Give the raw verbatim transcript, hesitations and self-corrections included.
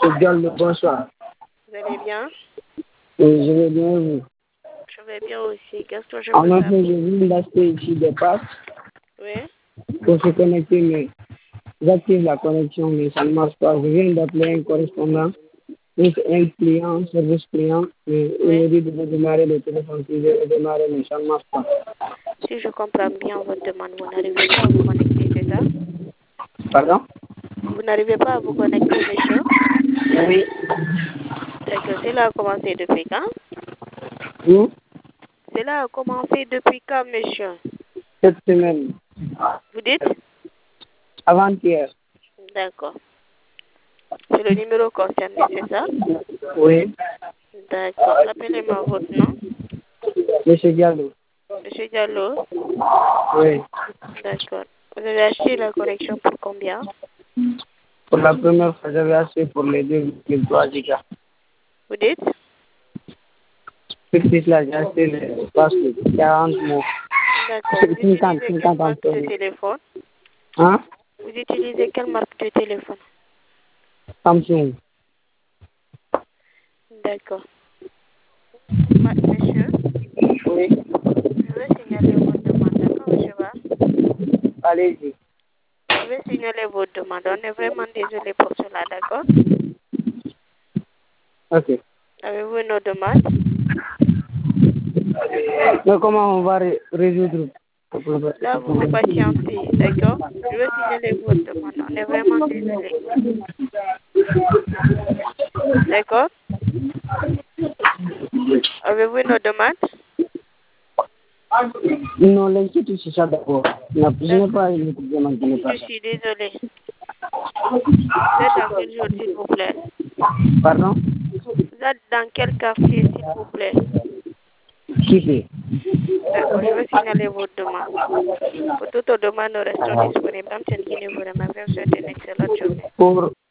Diallo, bonsoir. Vous allez bien? Oui, je vais bien, vous. Je vais bien aussi. Qu'est-ce que je En peux effet, faire? je viens d'acheter ici des passes Oui? pour se connecter, mais j'active la connexion, mais ça ne marche pas. Je viens d'appeler un correspondant, un un client, service client, mais il me Oui? dit de redémarrer le téléphone. Si je redémarre, mais ça ne marche pas. Si je comprends bien votre demande, vous n'arrivez pas à vous connecter, c'est ça? Pardon? Vous n'arrivez pas à vous connecter, monsieur? Oui. D'accord. Cela a commencé depuis quand? Vous, Cela a commencé depuis quand, monsieur? cette semaine, Vous dites? avant-hier. D'accord. C'est le numéro concerné, c'est ça? Oui. D'accord. Rappelez-moi votre nom. Monsieur Diallo. Monsieur Diallo? Oui. D'accord. Vous avez acheté la connexion pour combien? Pour la première fois, j'avais acheté pour les deux virgule trois gigas. Vous dites? Puis là, j'ai acheté les passes de quarante mots. D'accord. Vous cinquante, utilisez quelle cinquante marque de employés. téléphone? Hein? Vous utilisez quelle marque de téléphone? Samsung. D'accord. Ma- Monsieur, Oui. je vais signaler votre demande, d'accord, monsieur Ba? Allez-y. Je vais signaler votre demande. On est vraiment désolé pour cela, d'accord? Ok. Avez-vous une autre demande? Mais comment on va ré- résoudre ce problème? Là, vous vous patientez, d'accord? Je vais signaler votre demande. On est vraiment désolé. D'accord? Avez-vous une autre demande? Non, l'inquiétude, c'est ça d'abord. Non, je n'ai D'accord. pas une autre demande qui n'est pas Je ça. suis désolée. Vous êtes dans quel jour, s'il vous plaît? Pardon? Vous êtes dans quel quartier, s'il vous plaît? Qui fait? D'accord, je vais signaler votre demande. Pour toute demande, nous restons disponibles. Am Guinée vous remercie. Je vous souhaite une excellente journée. Pour